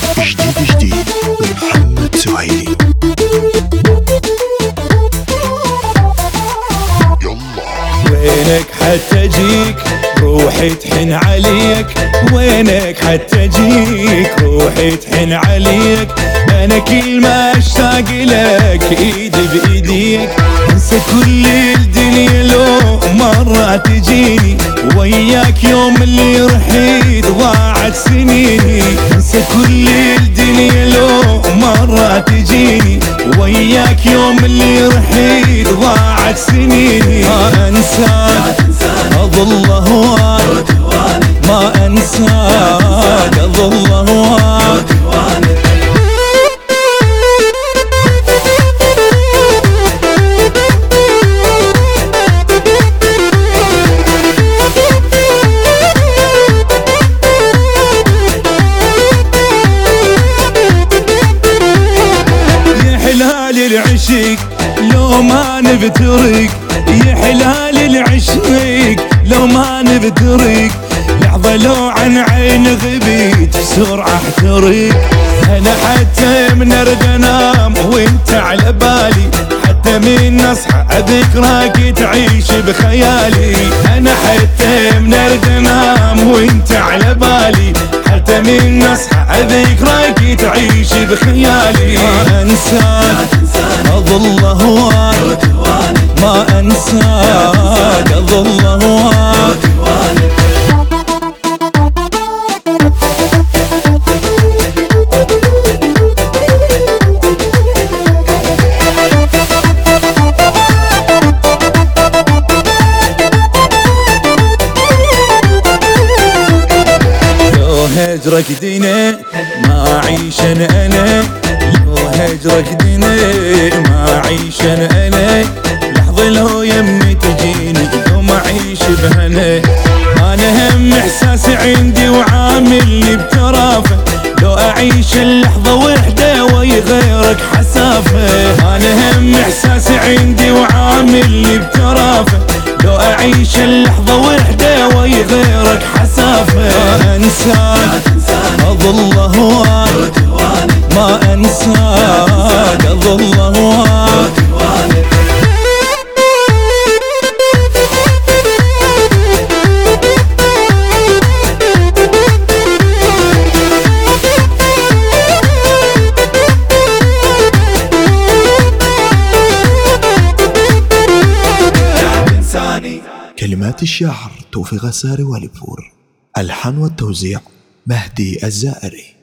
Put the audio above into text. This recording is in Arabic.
جديد محمد سهيلي. وينك حتى اجيك روحي تحن عليك، وينك حتى اجيك روحي تحن عليك. انا كل ما اشتاق لك ايدي بايديك، انسى كل الدنيا لو مرة تجيني، وياك يوم اللي رحيت ضاعت سنيني. انسى كل الدنيا لو مرة تجيني، وياك يوم اللي رحيت ضاعت سنيني. ما انساك اظل هواك، ما انساك اظل هواك. يا حلال العشق لو ما نفترق، يا حلال العشق لو ما نفترق. لحظة لو عن عين غبيت بسرعة احترق. انا حتى من ارد انام وانت على بالي، حتى من اصحى اذكرك تعيش بخيالي. انا حتى من ارد انام وانت على بالي، حتى من اصحى اذكرك تعيش بخيالي. ما انساك اظل هواك، ما انساك اظل هواك. هجرك ديني ما عيش انا، لو هجرك ديني ما عيش انا. لحظة لو يمي تجيني لو ما عيش بهنا. انا هم احساسي عندي وعاملني بترافه، لو اعيش اللحظة وحدة ويا غيرك حسافة. انا هم احساسي عندي وعاملني بترافه، لو اعيش اللحظة وحدة ويا غيرك حسافة. ما انساك اظل هواك، ما انساك اظل هواك. كلمات الشاعر توفيق الساري والبور، الحان والتوزيع مهدي الزائري.